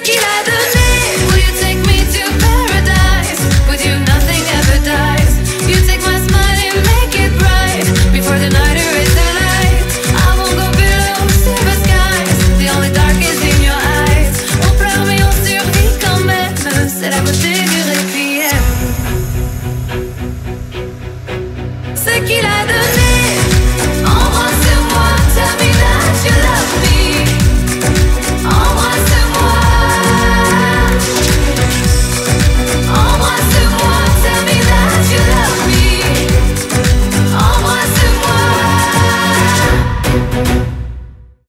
qu'il a donné. Will you take me to paradise? With you nothing ever dies. You take my smile and make it bright. Before the night erases the light. I won't go below silver skies. The only dark is in your eyes. On pleure mais on survit quand même. C'est la beauté du requiem. Ce qu'il a donné.